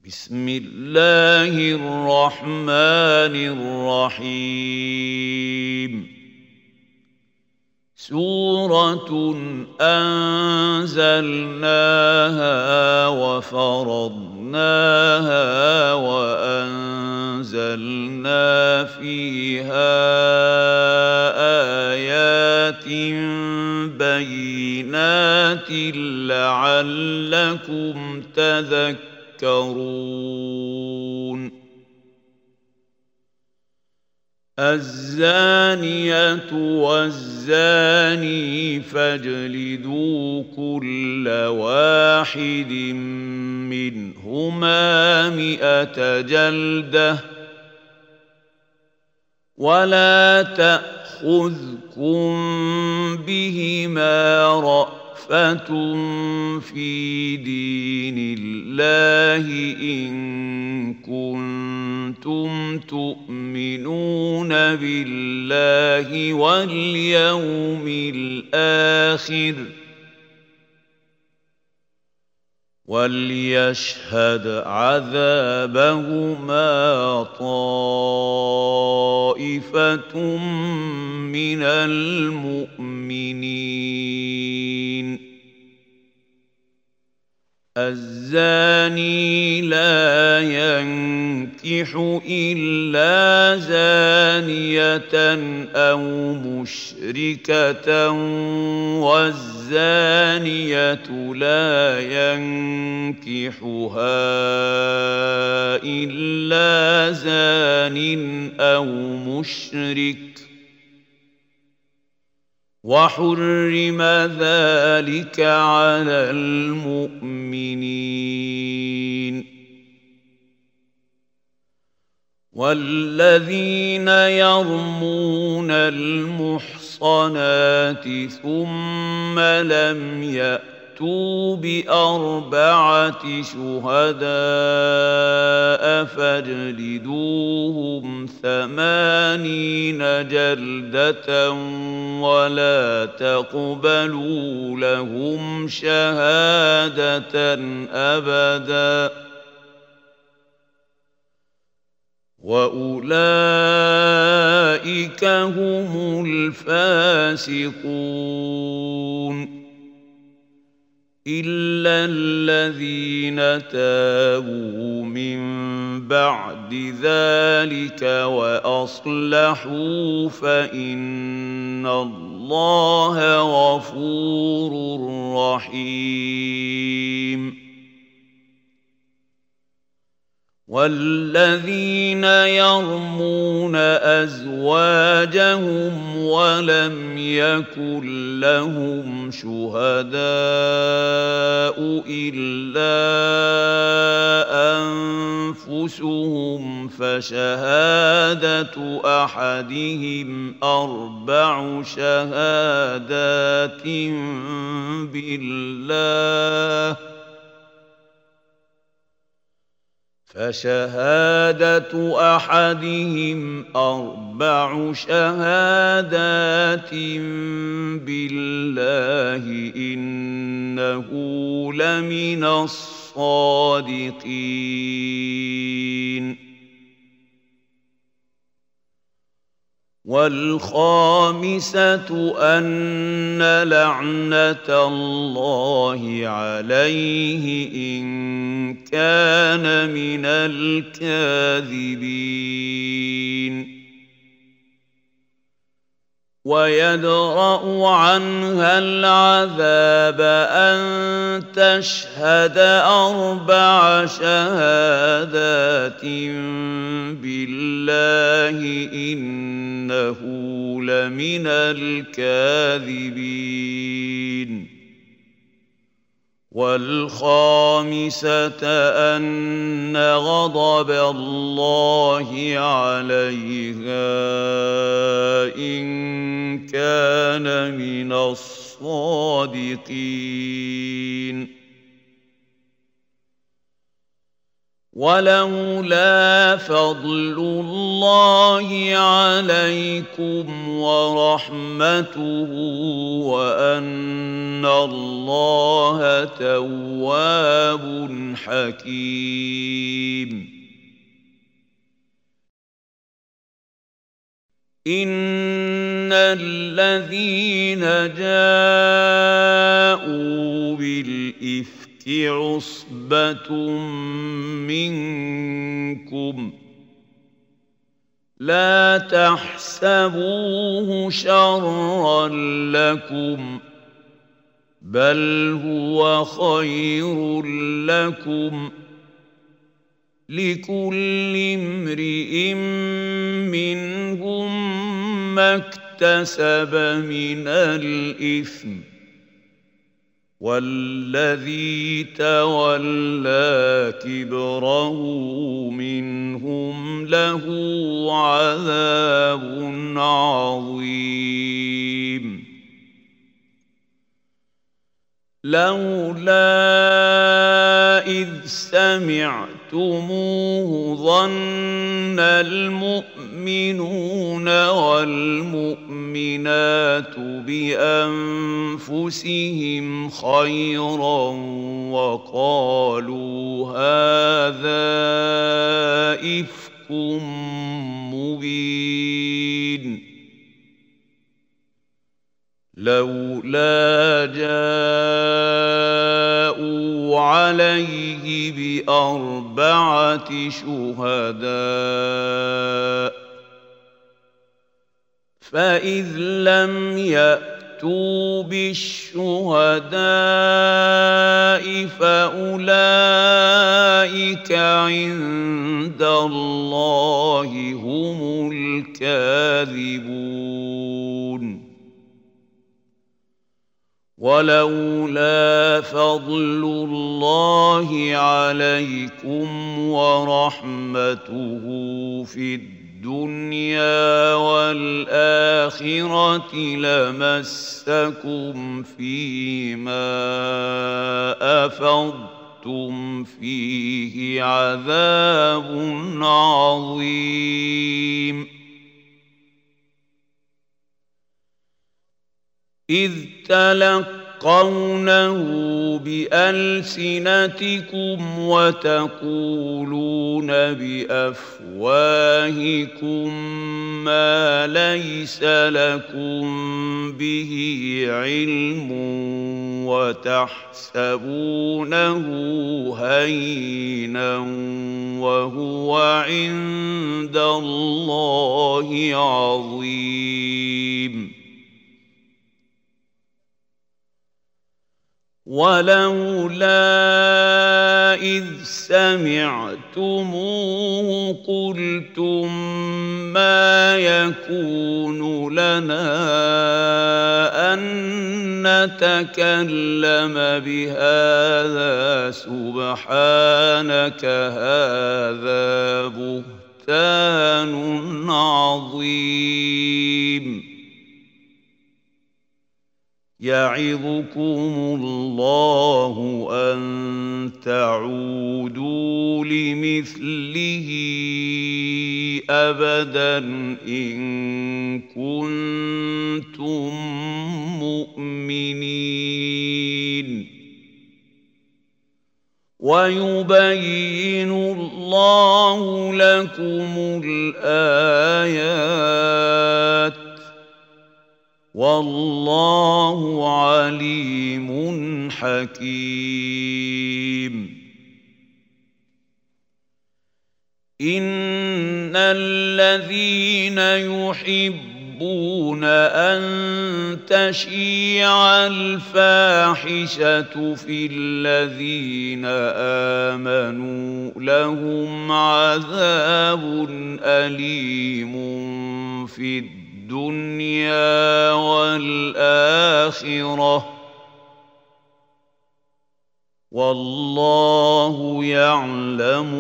بسم الله الرحمن الرحيم سورة أنزلناها وفرضناها وأنزلنا فيها آيات بينات لعلكم تذكرون الزانية والزاني فاجلدوا كل واحد منهما 100 جلدة ولا تأخذكم بهما رأفة في دين الله إن كنتم تؤمنون بالله واليوم الآخر وليشهد عذابهما طائفة من المؤمنين الزاني لا ينكح إلا زانية أو مشركة والزانية لا ينكحها إلا زان أو مشرك وحرم ذلك على المؤمنين والذين يرمون المحصنات ثم لم يأتوا ب4 شهداء فاجلدوهم 80 جلدة ولا تقبلوا لهم شهادة أبدا وأولئك هم الفاسقون إلا الذين تابوا من بعد ذلك وأصلحوا فإن الله غفور رحيم والذين يرمون أزواجهم ولم يكن لهم شهداء إلا أنفسهم فشهادة أحدهم 4 شهادات بالله إنه لمن الصادقين والخامسة أن لعنة الله عليه إن كان من الكاذبين ويدرأ عنها العذاب أن تشهد 4 شهادات بالله إنه لمن الكاذبين والخامسة أن غضب الله عليها إن كان من الصادقين ولولا فضل الله عليكم ورحمته وأن الله تواب حكيم. إن الذين جاءوا بالإفك عصبة منكم لا تحسبوه شرا لكم بل هو خير لكم لكل امرئ منهم ما اكتسب من الإثم والذي تولى كبره منهم له عذاب عظيم. لولا إذ سمعتموه ظن المؤمنون والمؤمنات بأنفسهم خيرا وقالوا هذا إفك مبين. لولا جاءوا عليه بأربعة شهداء فإذ لم يأتوا بالشهداء فأولئك عند الله هم الكاذبون. ولولا فضل الله عليكم ورحمته في الدنيا والآخرة لمسكم فيما أفضتم فيه عذاب عظيم. إذ تلقونه بألسنتكم وتقولون بأفواهكم ما ليس لكم به علم وتحسبونه هينا وهو عند الله عظيم. ولولا إذ سمعتموه قلتم ما يكون لنا أن نتكلم بهذا سبحانك هذا بهتان عظيم. يعظكم الله أن تعودوا لمثله أبدا إن كنتم مؤمنين. ويبين الله لكم الآيات والله عليم حكيم. إن الذين يحبون أن تشيع الفاحشة في الذين آمنوا لهم عذاب أليم في الدنيا والآخرة والله يعلم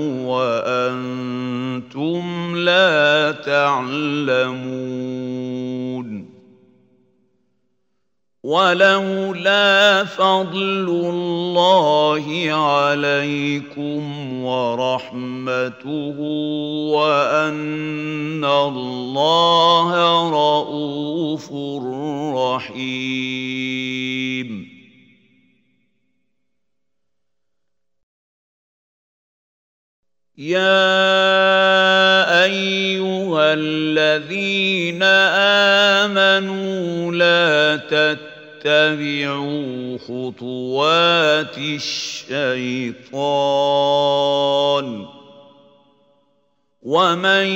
وأنتم لا تعلمون. ولولا فضل الله عليكم ورحمته وأن الله رءوف رحيم. يا أيها الذين آمنوا لا تتبعوا خطوات الشيطان ومن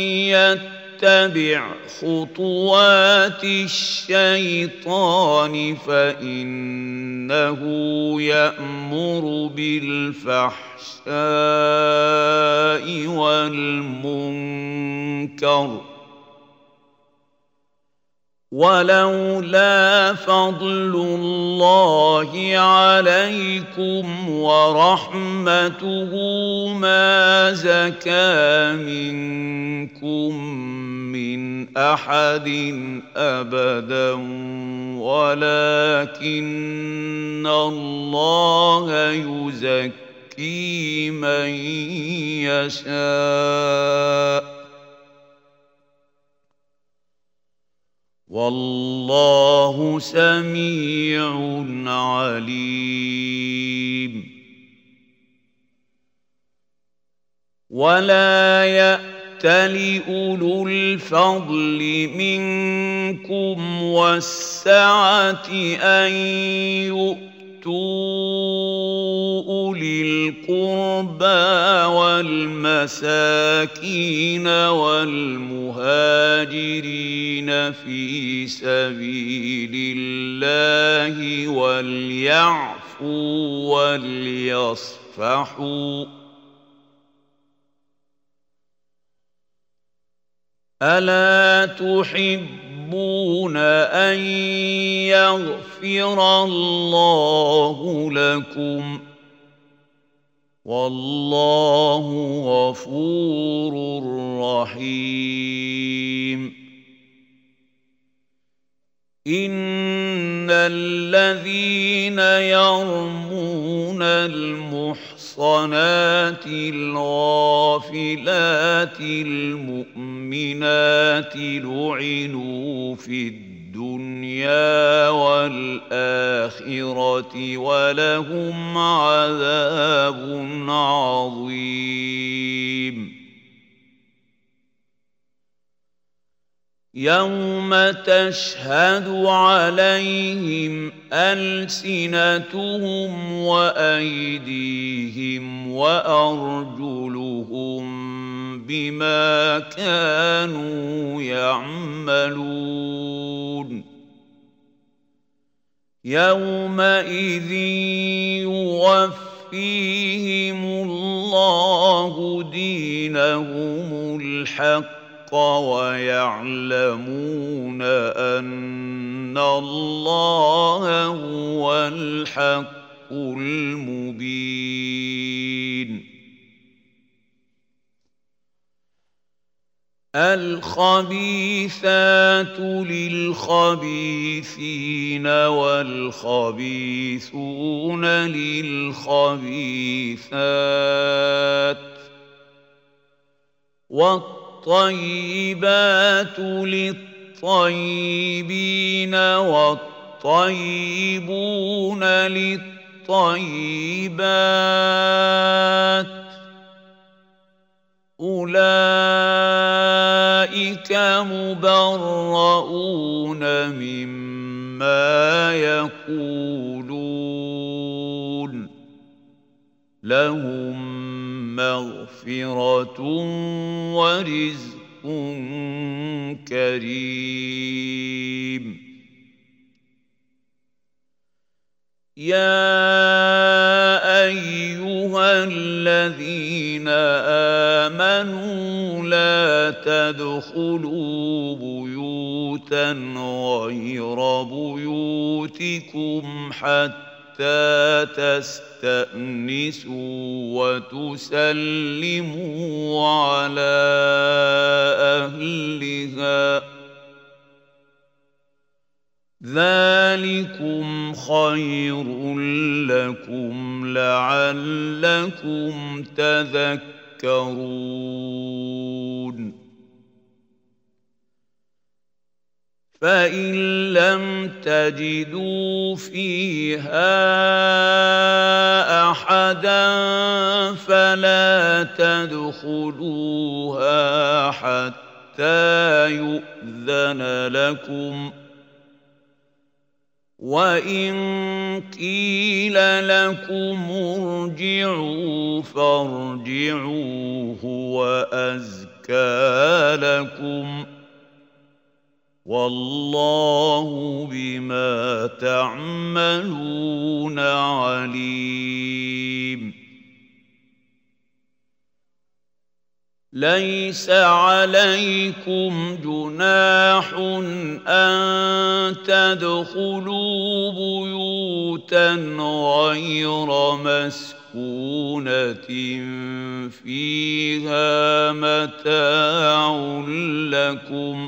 يتبع خطوات الشيطان فإنه يأمر بالفحشاء والمنكر ولولا فضل الله عليكم ورحمته ما زكى منكم من أحد أبدا ولكن الله يزكي من يشاء والله سميع عليم. ولا يأتل أولو الفضل منكم والسعة أن يؤتوا أولي القربى والمساكين والمهاجرين في سبيل الله وليعفوا وليصفحوا ألا تحبون أن يغفر الله لكم والله غفور رحيم. إن الذين يرمون المحصنات الغافلات المؤمنات لعنوا في الدنيا والآخرة ولهم عذاب عظيم. يوم تشهد عليهم ألسنتهم وأيديهم وأرجلهم بما كانوا يعملون. يومئذ يوفيهم الله دينهم الحق ويعلمون أن الله هو الحق المبين. الخبيثات للخبيثين والخبيثون للخبيثات والطيبات للطيبين والطيبون للطيبات أولئك مبرؤون مما يقولون لهم مغفرة ورزق كريم. يا أيها الذين آمنوا لا تدخلوا بيوتا غير بيوتكم حتى تستأنسوا وتسلموا على أهلها ذلكم خير لكم لعلكم تذكرون فإن لم تجدوا فيها أحدا فلا تدخلوها حتى يؤذن لكم وإن قيل لكم ارجعوا فارجعوا هو أزكى لكم والله بما تعملون عليم ليس عليكم جناح أن تدخلوا بيوتا غير مسكونة فيها متاع لكم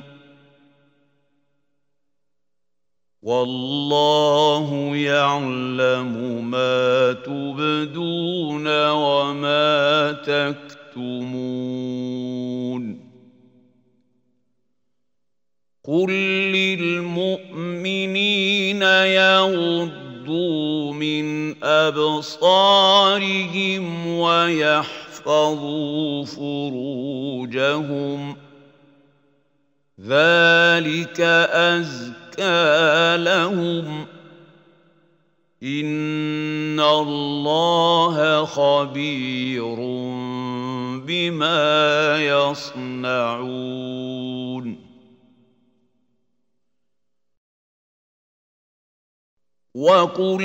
والله يعلم ما تبدون وما تكتمون قل للمؤمنين يغضوا من أبصارهم ويحفظوا فروجهم ذلك أزكى لهم إن الله خبير بما يصنعون وقل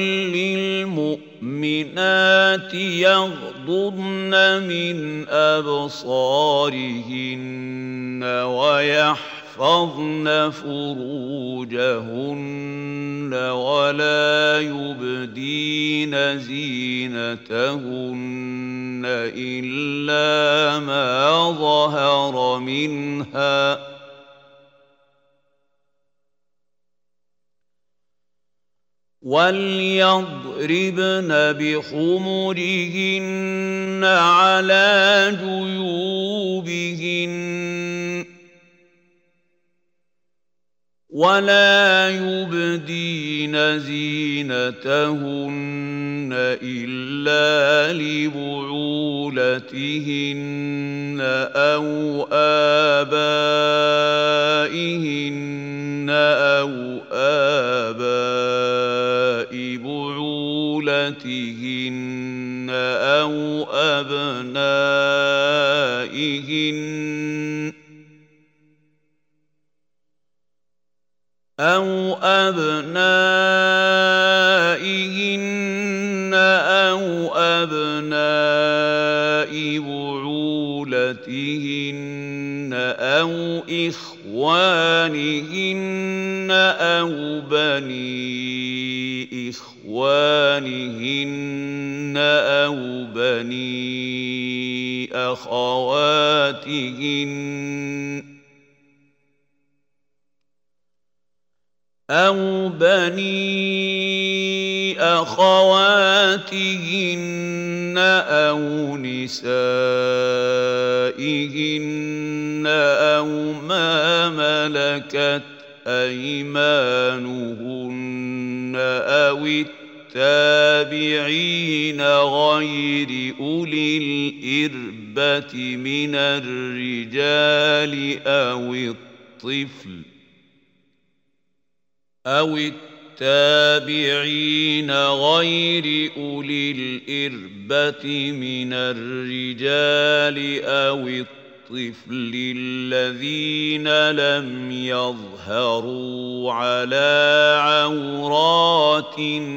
للمؤمنات يغضضن من أبصارهن ويحفظن فروجهن ولا يبدين زينتهن إلا ما ظهر منها وليضربن بخمرهن على جيوبهن ولا يبدين زينتهن إلا لبعولتهن أو آبائهن أو آباء بعولتهن أو أبنائهن أو أبناء بعولتهن أو إخوانهن أو بني إخوانهن أو بني أخواتهن أو بني أخواتهن أو نسائهن أو ما ملكت أيمانهن أو التابعين غير أولي الإربة من الرجال أو التابعين غير أولي الإربة من الرجال أو الطفل الذين لم يظهروا على عورات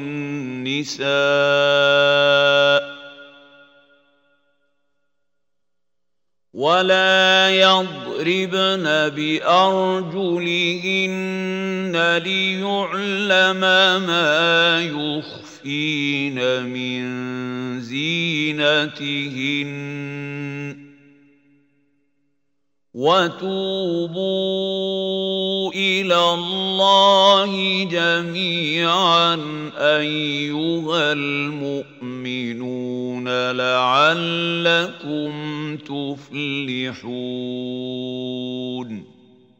النساء ولا يضربن بأرجلهن ليعلم ما يخفين من زينتهن وتوبوا إلى الله جميعا أيها المؤمنون لعلكم تفلحون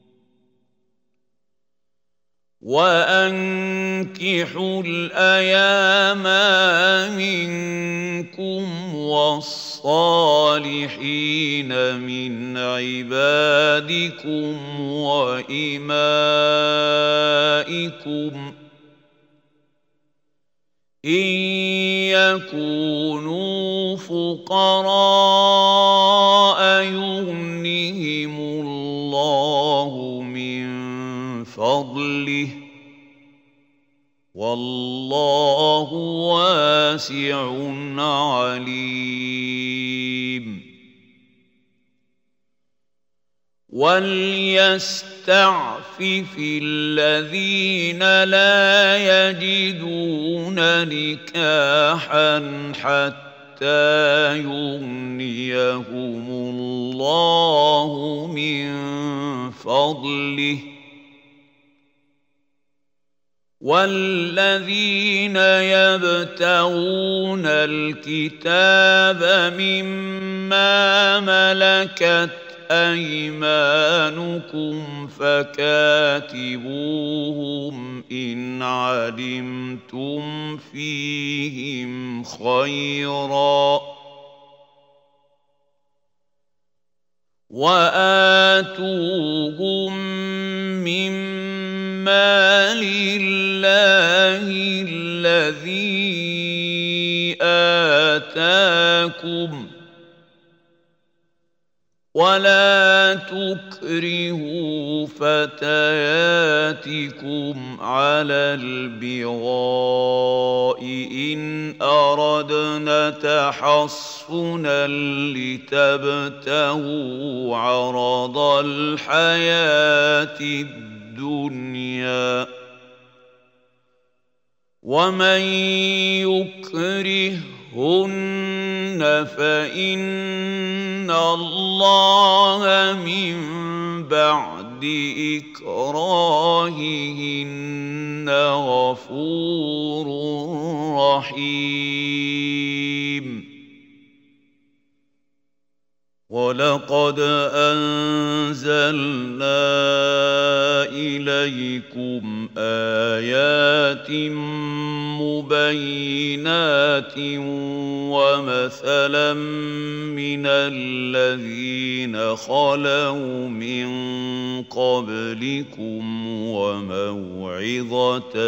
وأنكحوا الأيام منكم والصالحين من عبادكم وإمائكم إن يكونوا فقراء يغنهم الله من فضله والله واسع عليم وليستعفف الذين لا يجدون نكاحا حتى يغنيهم الله من فضله والذين يبتغون الكتاب مما ملكت أيمانكم فكاتبوهم إن علمتم فيهم خيرا وآتوهم مما لله الذي آتاكم ولا تكرهوا فتياتكم على البغاء إن أردنا تحصنا لتبتغوا عرض الحياة الدنيا ومن يكرهن فإن الله من بعد إكراههن غفور رحيم ولقد أنزلنا إليكم آيات مبينات ومثلا من الذين خلوا من قبلكم وموعظة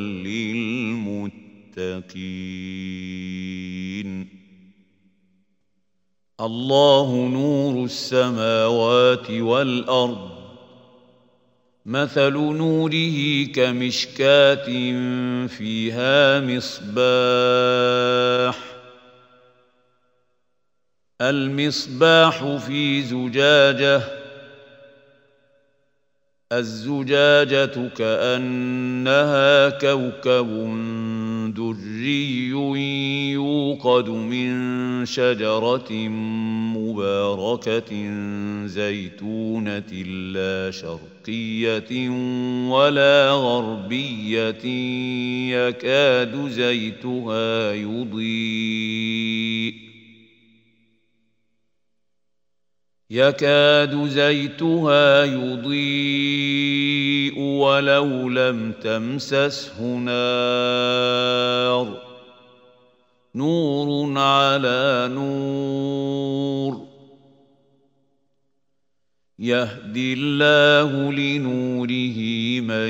للمتقين الله نور السماوات والأرض مثل نوره كمشكاة فيها مصباح المصباح في زجاجة الزجاجة كأنها كوكب دري يوقد من شجرة مباركة زيتونة لا شرقية ولا غربية يكاد زيتها يضيء ولو لم تمسسه نار نور على نور يهدي الله لنوره من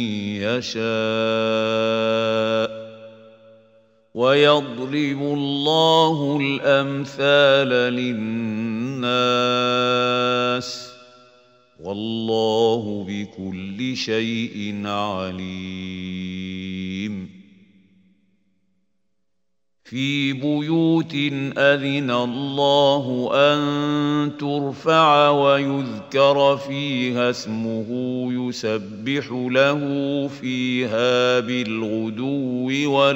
يشاء ويضرب الله الأمثال للناس والله بكل شيء عليم في بيوت أذن الله أن ترفع ويذكر فيها اسمه يسبح له فيها بالغدو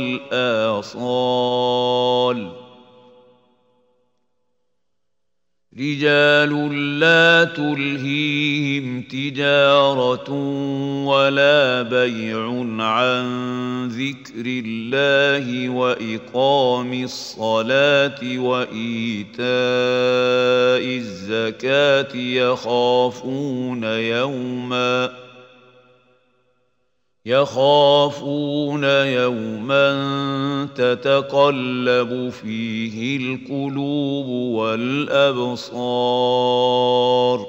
والآصال رجال لا تلهيهم تجارة ولا بيع عن ذكر الله وإقام الصلاة وإيتاء الزكاة يخافون يوما تتقلب فيه القلوب والأبصار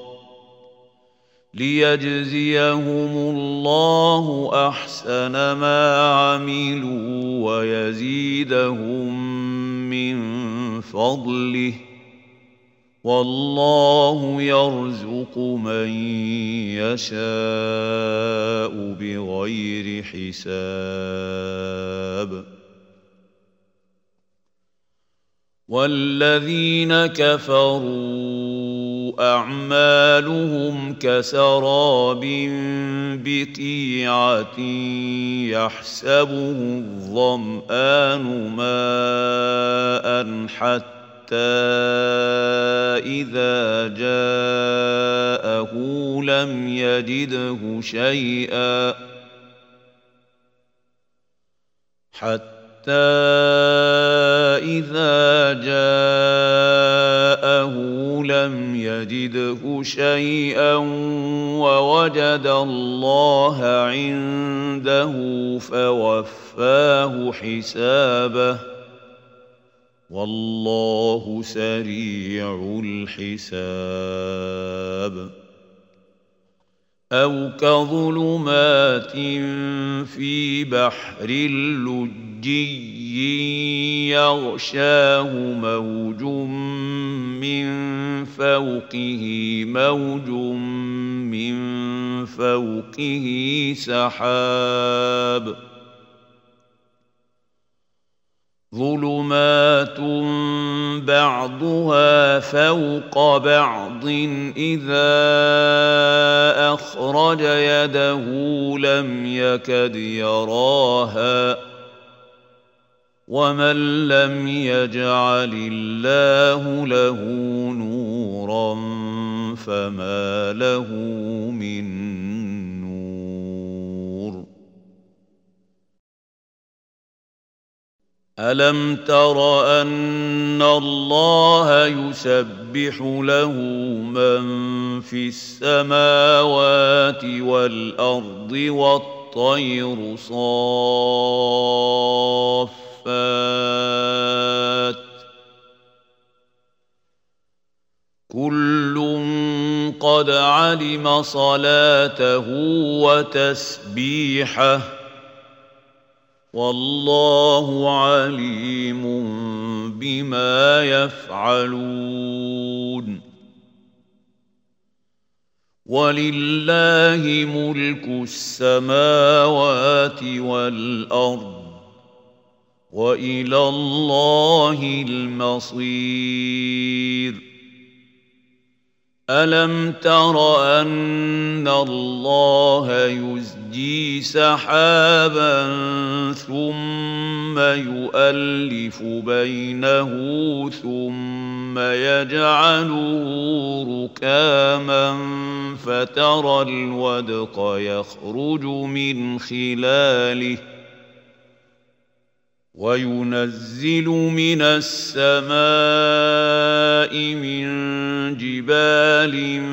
ليجزيهم الله أحسن ما عملوا ويزيدهم من فضله والله يرزق من يشاء بغير حساب والذين كفروا أعمالهم كسراب بقيعة يحسبه الظمآن ماء حتى إذا جاءه لم يجده شيئا ووجد الله عنده فوفاه حسابه والله سريع الحساب أو كظلمات في بحر لجي يغشاه موج من فوقه موج من فوقه سحاب ظلمات بعضها فوق بعض إذا أخرج يده لم يكد يراها ومن لم يجعل الله له نورا فما له من نور ألم تر أن الله يسبح له من في السماوات والأرض والطير صافات كل قد علم صلاته وتسبيحه والله عليم بما يفعلون ولله ملك السماوات والأرض وإلى الله المصير ألم تر أن الله يزجي سحابا ثم يؤلف بينه ثم يجعله ركاما فترى الودق يخرج من خلاله وينزل من السماء من جبال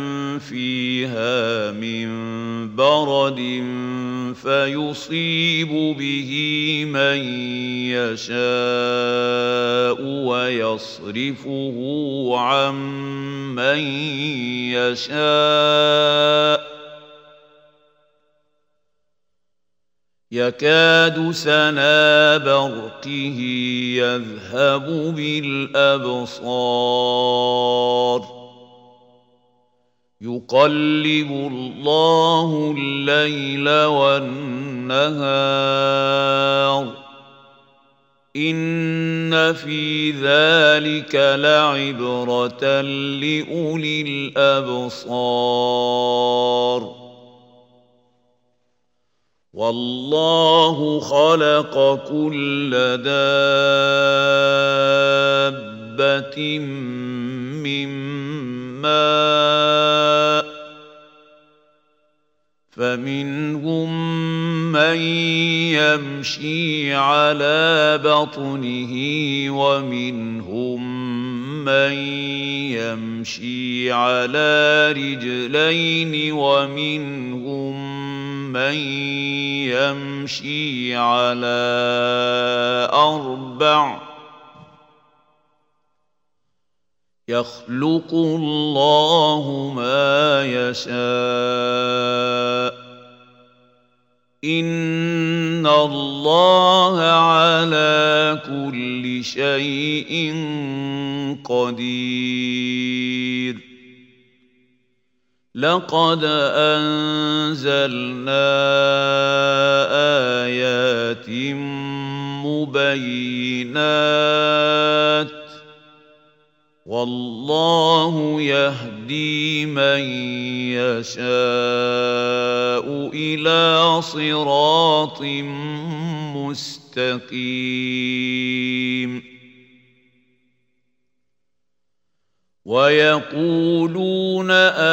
فيها من برد فيصيب به من يشاء ويصرفه عن من يشاء يكاد سنا برقه يذهب بالأبصار يقلب الله الليل والنهار إن في ذلك لعبرة لأولي الأبصار والله خلق كل دابة من فمنهم من يمشي على بطنه ومنهم من يمشي على رجلين ومنهم من يمشي على أربع يخلق الله ما يشاء إن الله على كل شيء قدير لقد أنزلنا آيات مبينات والله يهدي من يشاء إلى صراط مستقيم ويقولون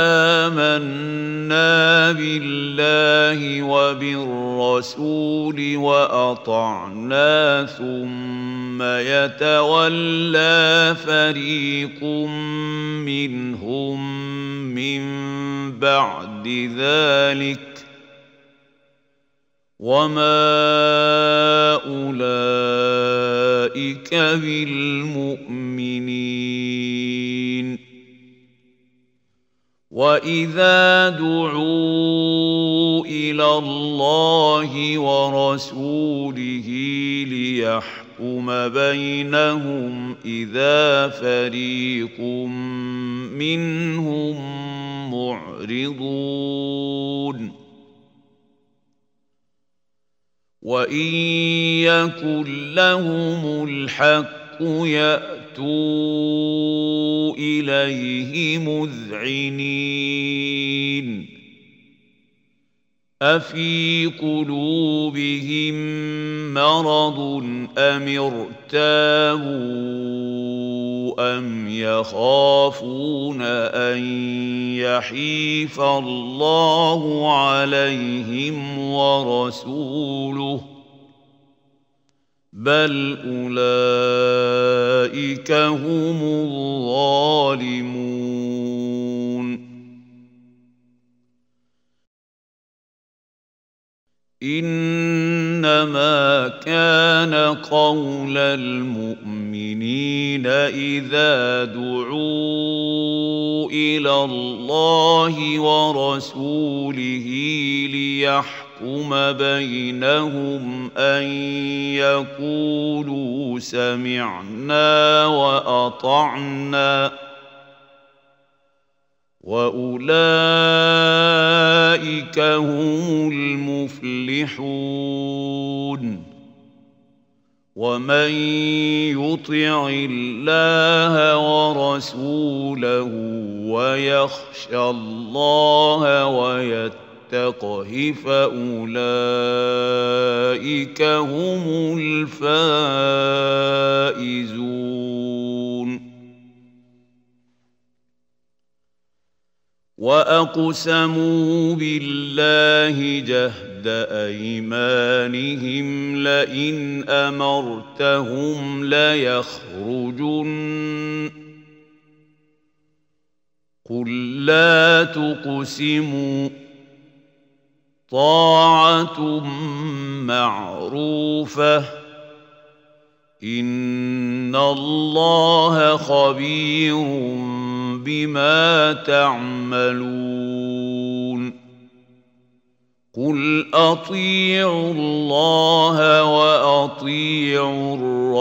آمنا بالله وبالرسول وأطعنا ثم يتولى فريق منهم من بعد ذلك وما أولئك بالمؤمنين وإذا دعوا إلى الله ورسوله ليحكم بينهم إذا فريق منهم معرضون وإن يكن لهم الحق يأتوا إليه مذعنين أفي قلوبهم مرض أم ارتابوا أم يخافون أن يحيف الله عليهم ورسوله بل أولئك هم الظالمون إنما كان قول المؤمنين إذا دعوا إلى الله ورسوله ليحكم بينهم أن يقولوا سمعنا وأطعنا وأولئك هم المفلحون ومن يطع الله ورسوله ويخشى الله ويتقه فأولئك هم الفائزون وأقسموا بالله جهد أيمانهم لئن أمرتهم ليخرجن قل لا تقسموا طاعة معروفة إن الله خبير بما تعملون قل أطيعوا الله وأطيعوا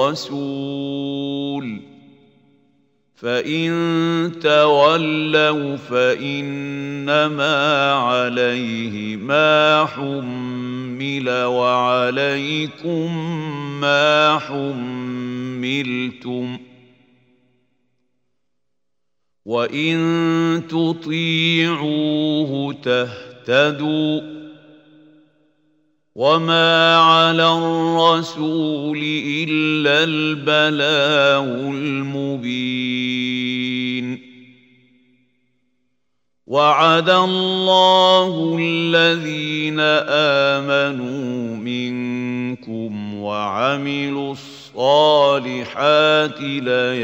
الرسول فإن تولوا فإنما عليه ما حمل وعليكم ما حملتم وإن تطيعوه تهتدوا وما على الرسول إلا البلاغ المبين وعد الله الذين آمنوا منكم وعملوا الصالحات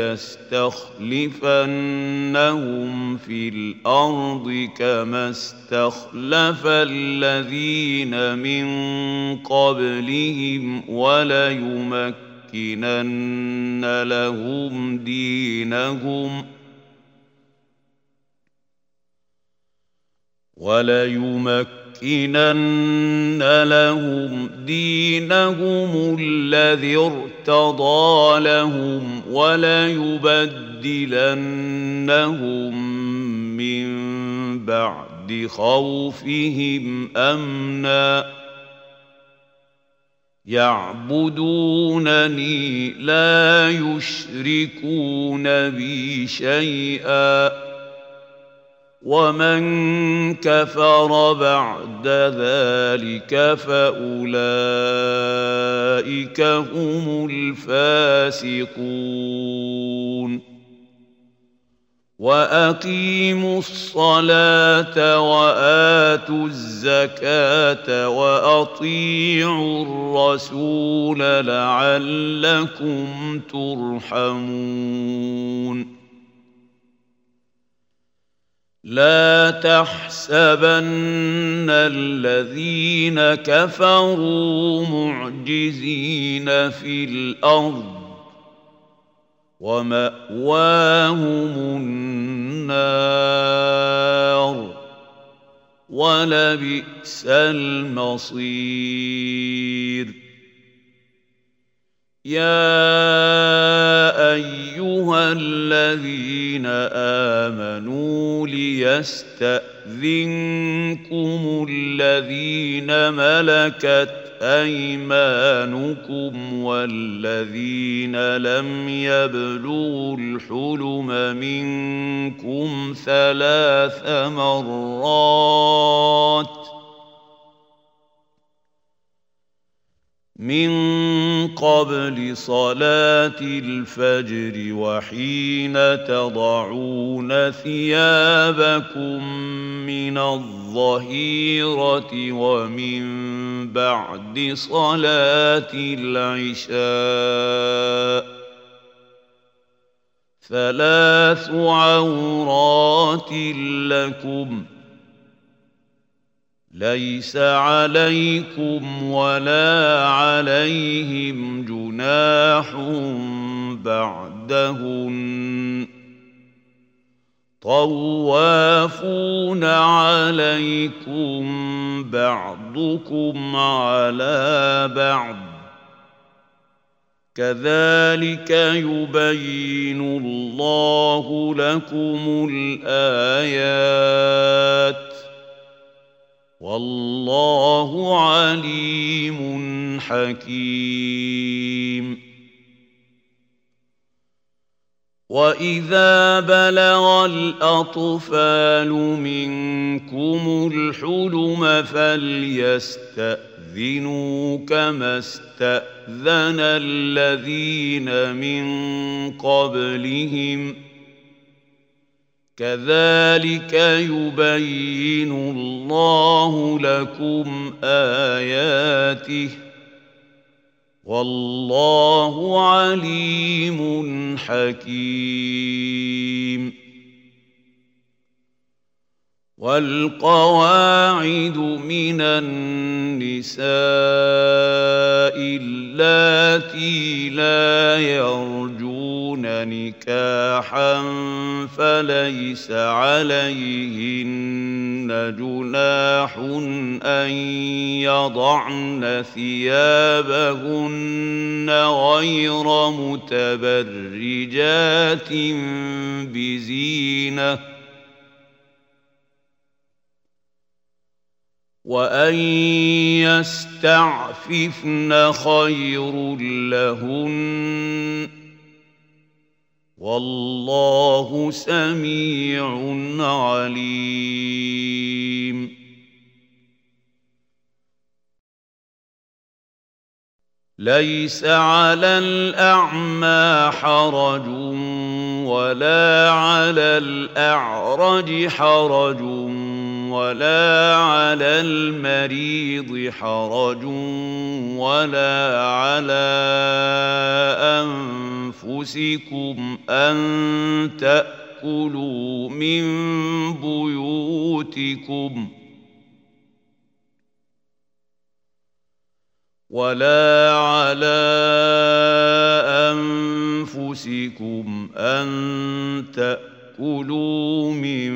ليستخلفنهم في الأرض كما استخلف الذين من قبلهم وليمكنن لهم دينهم الذي ارتضى لهم وليبدلنهم من بعد خوفهم أمنا يعبدونني لا يشركون بي شيئا ومن كفر بعد ذلك فأولئك هم الفاسقون وأقيموا الصلاة وآتوا الزكاة وأطيعوا الرسول لعلكم ترحمون لا تحسبن الذين كفروا معجزين في الأرض ومأواهم النار ولبئس المصير يا أيها الذين آمنوا ليستأذنكم الذين ملكت أيمانكم والذين لم يبلغوا الحلم منكم 3 مرات من قبل صلاة الفجر وحين تضعون ثيابكم من الظهيرة ومن بعد صلاة العشاء 3 عورات لكم ليس عليكم ولا عليهم جناح بعدهن طوافون عليكم بعضكم على بعض كذلك يبين الله لكم الآيات والله عليم حكيم وإذا بلغ الأطفال منكم الحلم فليستأذنوا كما استأذن الذين من قبلهم كذلك يبين الله لكم آياته والله عليم حكيم والقواعد من النساء اللاتي لا يرجون نكاحا فليس عليهن جناح أن يضعن ثيابهن غير متبرجات بزينة وأن يستعففن خير لهن والله سميع عليم ليس على الأعمى حرج ولا على الأعرج حرج ولا على المريض حرج ولا على أنفسكم أن تأكلوا من بيوتكم ولا على أنفسكم أن تأكلوا من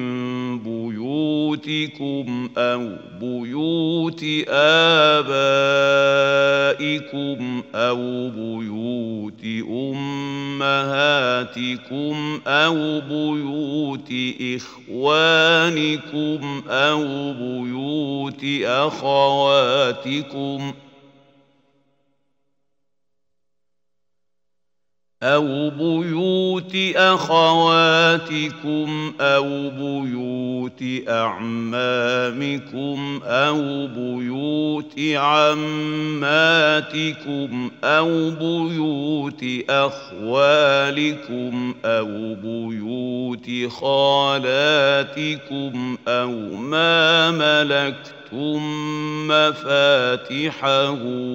بيوتكم أو بيوت آبائكم أو بيوت أمهاتكم أو بيوت إخوانكم أو بيوت أخواتكم أو بيوت أخواتكم أو بيوت أعمامكم أو بيوت عماتكم أو بيوت أخوالكم أو بيوت خالاتكم أو ما ملكتم مفاتحه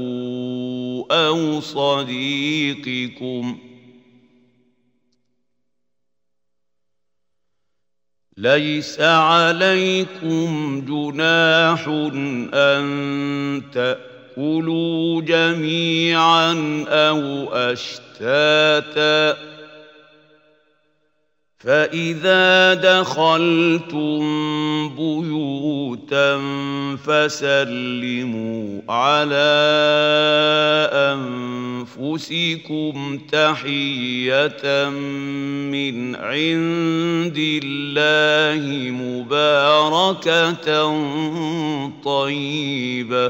أو صديقكم ليس عليكم جناح أن تأكلوا جميعا أو أشتاتا فإذا دخلتم بيوتا فسلموا على أنفسكم تحية من عند الله مباركة طيبة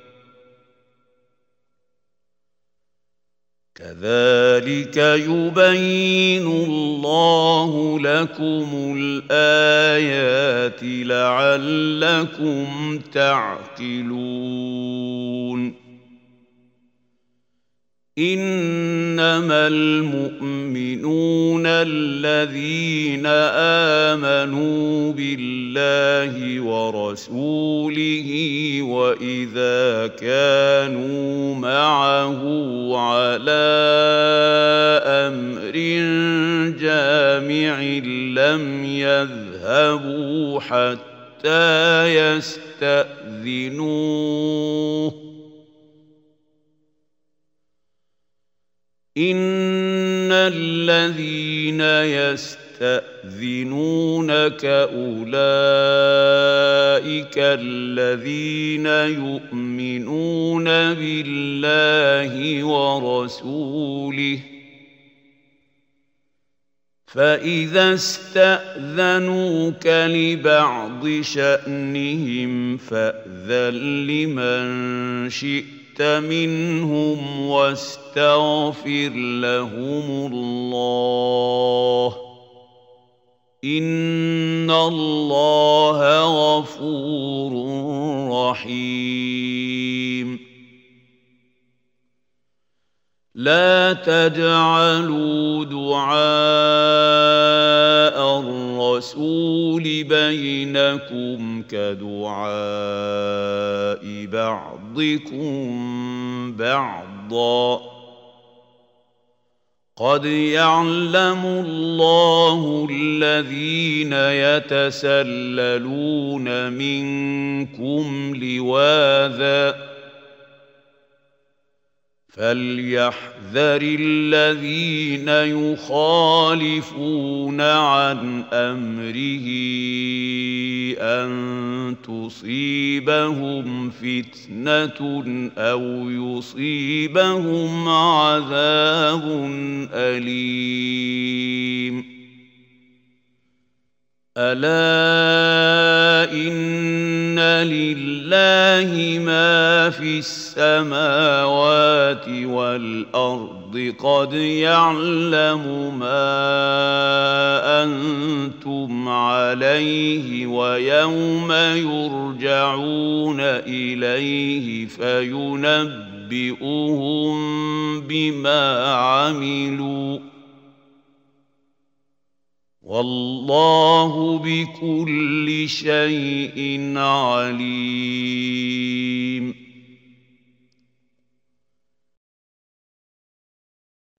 كذلك يبين الله لكم الآيات لعلكم تعقلون إنما المؤمنون الذين آمنوا بالله ورسوله وإذا كانوا معه على أمر جامع لم يذهبوا حتى يستأذنوه إن الذين يستأذنونك أولئك الذين يؤمنون بالله ورسوله فإذا استأذنوك لبعض شأنهم فأذن لمن شئت منهم واستغفر لهم الله إن الله غفور رحيم لا تجعلوا دعاء الرسول بينكم كدعاء بعضكم بعضا قد يعلم الله الذين يتسللون منكم لواذا فليحذر الذين يخالفون عن أمره أن تصيبهم فتنة أو يصيبهم عذاب أليم ألا إن لله ما في السماوات والأرض قد يعلم ما أنتم عليه ويوم يرجعون إليه فينبئهم بما عملوا والله بكل شيء عليم.